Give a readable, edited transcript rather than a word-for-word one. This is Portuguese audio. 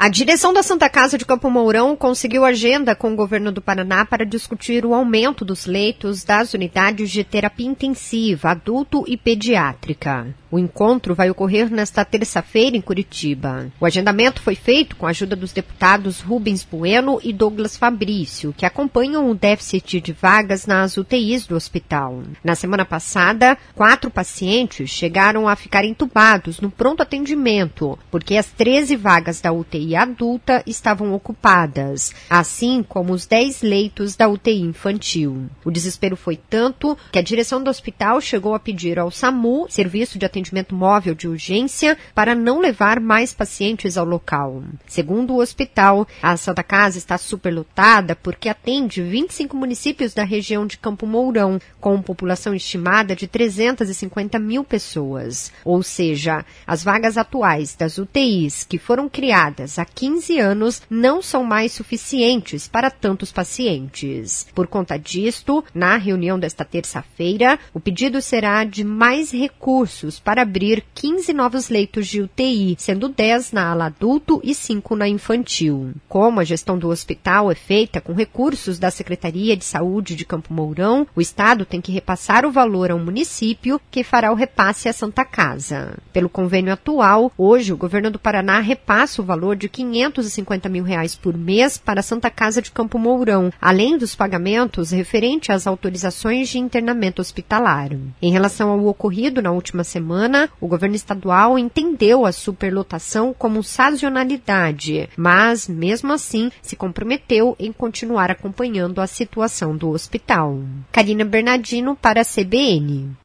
A direção da Santa Casa de Campo Mourão conseguiu agenda com o governo do Paraná para discutir o aumento dos leitos das unidades de terapia intensiva, adulto e pediátrica. O encontro vai ocorrer nesta terça-feira em Curitiba. O agendamento foi feito com a ajuda dos deputados Rubens Bueno e Douglas Fabrício, que acompanham o déficit de vagas nas UTIs do hospital. Na semana passada, 4 pacientes chegaram a ficar entubados no pronto atendimento, porque as 13 vagas da UTI adulta estavam ocupadas, assim como os 10 leitos da UTI infantil. O desespero foi tanto que a direção do hospital chegou a pedir ao SAMU, Serviço de Atendimento Móvel de Urgência, para não levar mais pacientes ao local. Segundo o hospital, a Santa Casa está superlotada porque atende 25 municípios da região de Campo Mourão, com população estimada de 350 mil pessoas. Ou seja, as vagas atuais das UTIs que foram criadas há 15 anos não são mais suficientes para tantos pacientes. Por conta disto, na reunião desta terça-feira, o pedido será de mais recursos para abrir 15 novos leitos de UTI, sendo 10 na ala adulto e 5 na infantil. Como a gestão do hospital é feita com recursos da Secretaria de Saúde de Campo Mourão, o Estado tem que repassar o valor ao município, que fará o repasse à Santa Casa. Pelo convênio atual, hoje o governo do Paraná repassa o valor de R$550 mil por mês para a Santa Casa de Campo Mourão, além dos pagamentos referentes às autorizações de internamento hospitalar. Em relação ao ocorrido na última semana, o governo estadual entendeu a superlotação como sazonalidade, mas, mesmo assim, se comprometeu em continuar acompanhando a situação do hospital. Karina Bernardino para a CBN.